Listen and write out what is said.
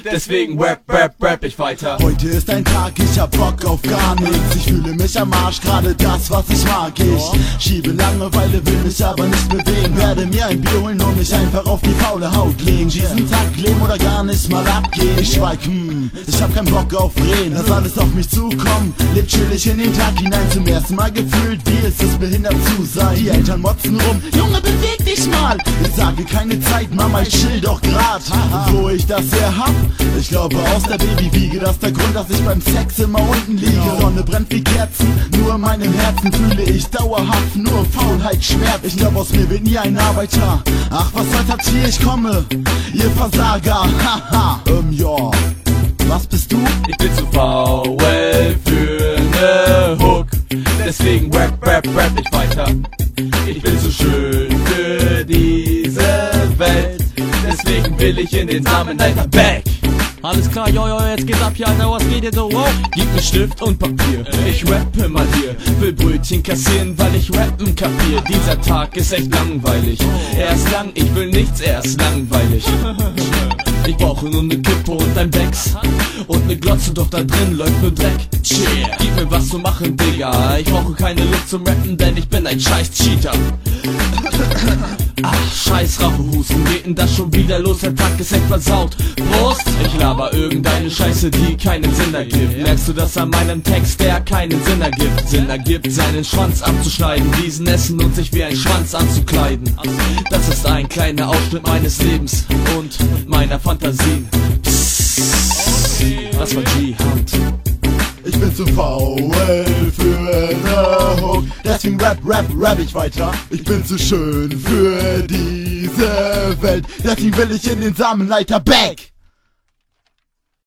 deswegen rap ich weiter. Heute ist ein Tag, ich hab Bock auf gar nichts. Ich fühle mich am Arsch, gerade das, was ich mag. Ich schiebe Langeweile, will mich aber nicht bewegen. Werde mir ein Bier holen und mich einfach auf die faule Haut legen. Diesen Tag leben oder gar nicht mal abgehen. Ich schweig, ich hab keinen Bock auf Reden. Lass alles auf mich zukommen, leb chillig in den Tag hinein. Zum ersten Mal gefühlt, wie es ist, behindert zu sein. Die Eltern motzen rum, Junge, beweg dich mal. Ich sage keine Zeit, Mama, ich chill doch grad. Wo ich das her hab? Ich glaube aus der Babywiege. Das ist der Grund, dass ich beim Sex immer unten liege. Sonne brennt wie Kerzen, nur in meinem Herzen fühle ich dauerhaft nur Faulheit, Schmerz. Ich glaub, aus mir wird nie ein Arbeiter. Ach, was soll's habt hier, ich komme, ihr Versager. Haha, ja. Was bist du? Ich bin zu faul für ne Hook, deswegen rap ich weiter. Ich bin zu schön für diese Welt, deswegen will ich in den Samenleiter back. Alles klar, yo, jetzt geht's ab hier, Alter, was geht hier so, wow? Gib mir Stift und Papier, ich rappe mal hier. Will Brötchen kassieren, weil ich rappen kapier. Dieser Tag ist echt langweilig. Er ist lang, ich will nichts, er ist langweilig. Ich brauche nur ne Kippe und ein Becks und ne Glotze, doch da drin läuft nur Dreck. Cheer. Gib mir was zu machen, Digga. Ich brauche keine Luft zum Rappen, denn ich bin ein scheiß Cheater. Ach, scheiß Rauchehusten, geht denn das schon wieder los? Der Tag ist echt versaut. Prost! Ich laber irgendeine Scheiße, die keinen Sinn ergibt. Merkst du das an meinem Text, der keinen Sinn ergibt? Sinn ergibt, seinen Schwanz abzuschneiden, diesen essen und sich wie ein Schwanz anzukleiden. Das ist ein kleiner Ausschnitt meines Lebens und meiner Fantasien. Psst, das war G-Hand. Ich bin zu faul für ne Hook, deswegen rap ich weiter. Ich bin zu schön für diese Welt, deswegen will ich in den Samenleiter back.